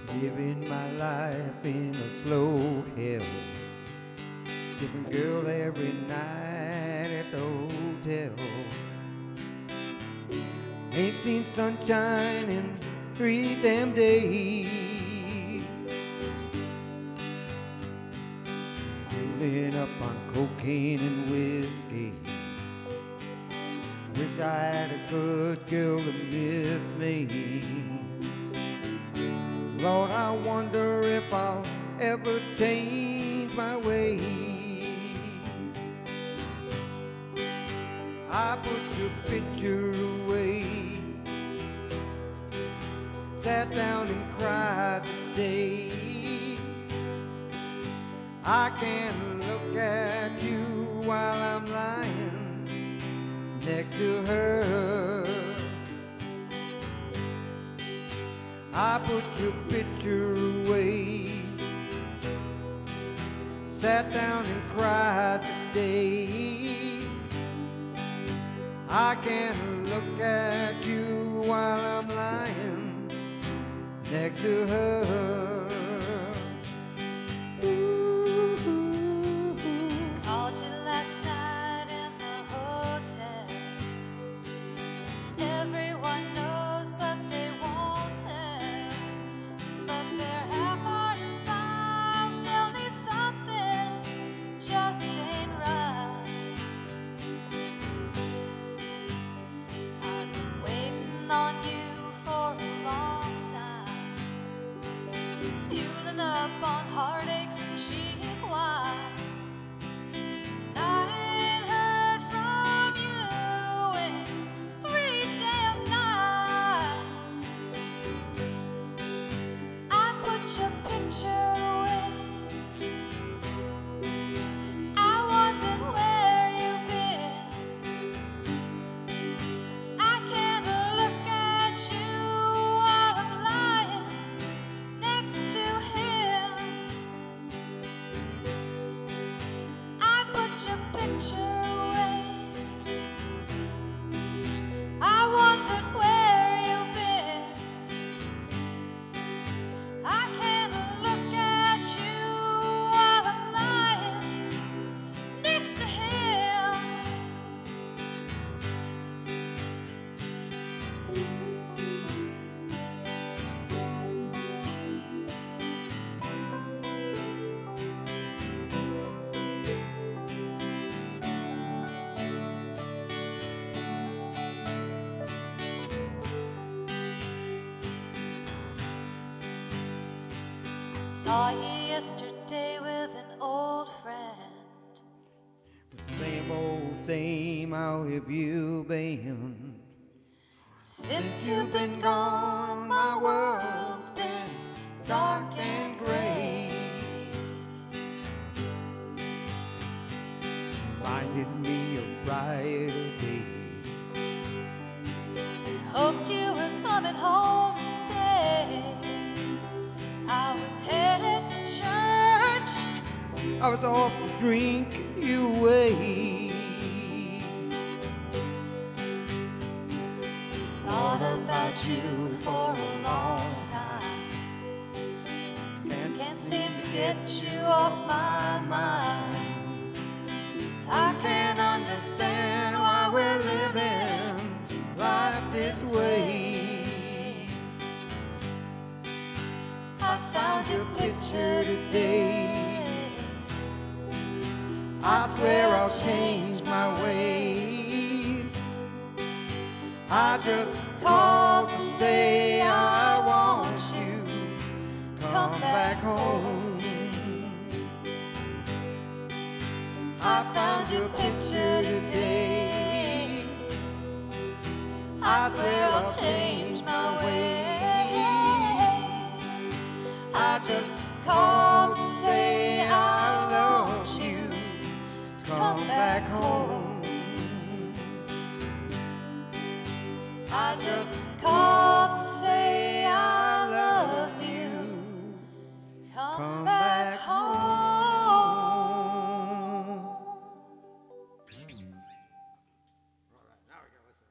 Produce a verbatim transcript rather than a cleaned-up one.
Living my life in a slow hell. Different girl every night at the hotel. Ain't seen sunshine in three damn days. Rolling up on cocaine and whiskey. Wish I had a good girl to miss me. Lord, I wonder if I'll ever change my ways. I put your picture away, sat down and cried today. I can't look at you while I'm lying next to her. I put your picture away, sat down and cried today. I can't look at you while I'm lying next to her. Ooh. Called you last night in the hotel. Everyone knows, but they won't tell. But their half-hearted smiles tell me something just ain't right. I've been waiting on you for a long time, fueling up on heartaches and cheap wine. I ain't heard from you in three damn nights. I put your picture away. I wondered where you've been. I can't look at you while I'm lying next to him. I put your picture away. I wondered where you've been. I can't look at you while I'm lying next to him. Saw you yesterday with an old friend. Same old same, how have you been? Since you've been gone, my world's been dark and gray. Reminded me of brighter days. Hoped you were coming home to stay. I was headed to church. I was off to drink you away. Thought about you for a long time. Can't seem to get you off my mind. I can't understand why we're living life this way. I found your picture today. I swear I'll change my ways. I just called to say I want you to come back home. I found your picture today. I swear I'll change my ways. I just called